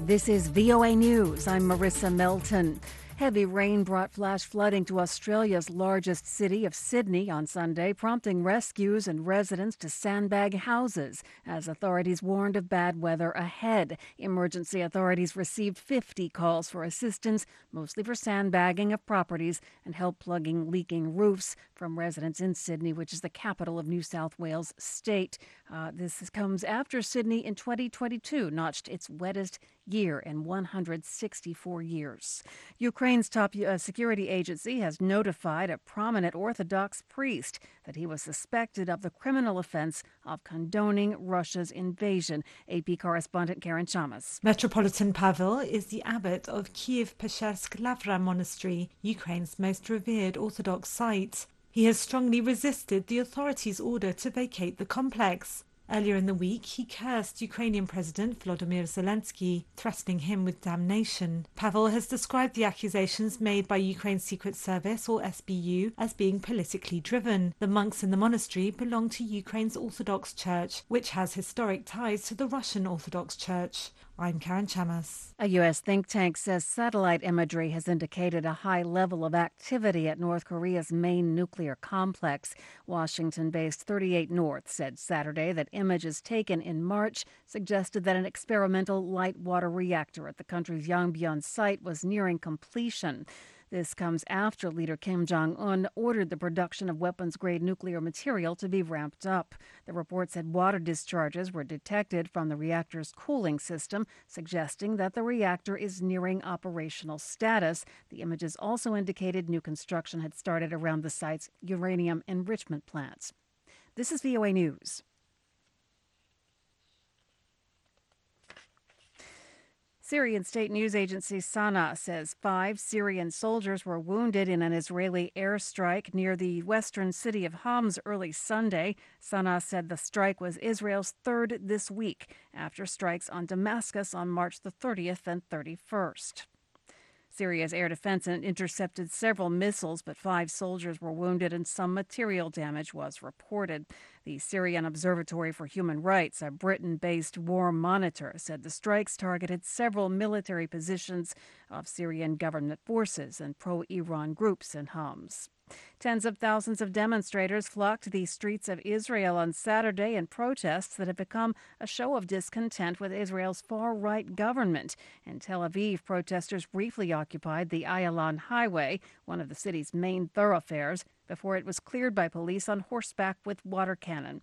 This is VOA News. I'm Marissa Melton. Heavy rain brought flash flooding to Australia's largest city of Sydney on Sunday, prompting rescues and residents to sandbag houses as authorities warned of bad weather ahead. Emergency authorities received 50 calls for assistance, mostly for sandbagging of properties and help plugging leaking roofs from residents in Sydney, which is the capital of New South Wales state. This comes after Sydney in 2022 notched its wettest year in 164 years. Ukraine's top security agency has notified a prominent Orthodox priest that he was suspected of the criminal offense of condoning Russia's invasion. AP correspondent Karen Chamas. Metropolitan Pavel is the abbot of Kiev-Peschersk Lavra Monastery, Ukraine's most revered Orthodox site. He has strongly resisted the authorities' order to vacate the complex. Earlier in the week, he cursed Ukrainian President Volodymyr Zelensky, threatening him with damnation. Pavel has described the accusations made by Ukraine's Secret Service, or SBU, as being politically driven. The monks in the monastery belong to Ukraine's Orthodox Church, which has historic ties to the Russian Orthodox Church. I'm Karen Chamas. A U.S. think tank says satellite imagery has indicated a high level of activity at North Korea's main nuclear complex. Washington-based 38 North said Saturday that images taken in March suggested that an experimental light water reactor at the country's Yongbyon site was nearing completion. This comes after leader Kim Jong-un ordered the production of weapons-grade nuclear material to be ramped up. The report said water discharges were detected from the reactor's cooling system, suggesting that the reactor is nearing operational status. The images also indicated new construction had started around the site's uranium enrichment plants. This is VOA News. Syrian state news agency Sana says 5 Syrian soldiers were wounded in an Israeli airstrike near the western city of Homs early Sunday. Sana said the strike was Israel's third this week, after strikes on Damascus on March the 30th and 31st. Syria's air defense intercepted several missiles, but 5 soldiers were wounded and some material damage was reported. The Syrian Observatory for Human Rights, a Britain-based war monitor, said the strikes targeted several military positions of Syrian government forces and pro-Iran groups in Homs. Tens of thousands of demonstrators flocked to the streets of Israel on Saturday in protests that have become a show of discontent with Israel's far-right government. In Tel Aviv, protesters briefly occupied the Ayalon Highway, one of the city's main thoroughfares, before it was cleared by police on horseback with water cannon.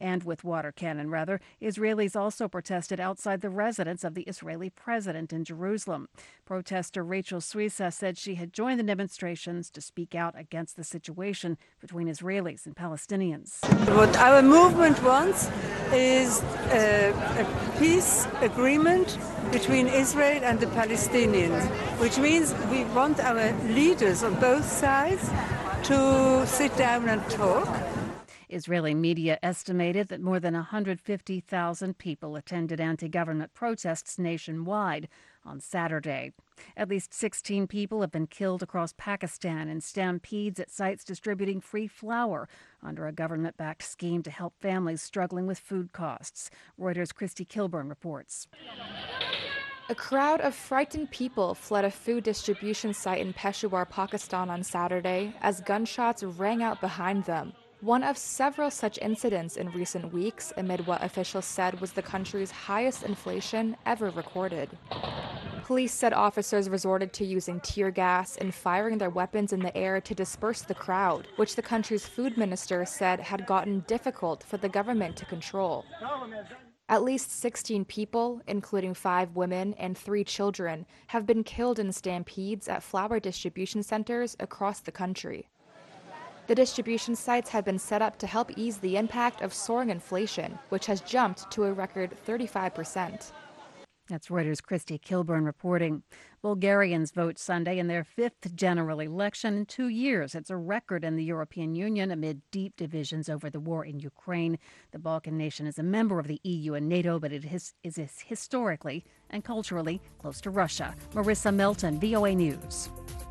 Israelis also protested outside the residence of the Israeli president in Jerusalem. Protester Rachel Suissa said she had joined the demonstrations to speak out against the situation between Israelis and Palestinians. What our movement wants is a peace agreement between Israel and the Palestinians, which means we want our leaders on both sides to sit down and talk. Israeli media estimated that more than 150,000 people attended anti-government protests nationwide on Saturday. At least 16 people have been killed across Pakistan in stampedes at sites distributing free flour under a government-backed scheme to help families struggling with food costs. Reuters' Christy Kilburn reports. A crowd of frightened people fled a food distribution site in Peshawar, Pakistan on Saturday as gunshots rang out behind them. One of several such incidents in recent weeks amid what officials said was the country's highest inflation ever recorded. Police said officers resorted to using tear gas and firing their weapons in the air to disperse the crowd, which the country's food minister said had gotten difficult for the government to control. At least 16 people, including 5 women and 3 children, have been killed in stampedes at flour distribution centers across the country. The distribution sites have been set up to help ease the impact of soaring inflation, which has jumped to a record 35%. That's Reuters' Christy Kilburn reporting. Bulgarians vote Sunday in their 5th general election in 2 years. It's a record in the European Union amid deep divisions over the war in Ukraine. The Balkan nation is a member of the EU and NATO, but it is historically and culturally close to Russia. Marissa Melton, VOA News.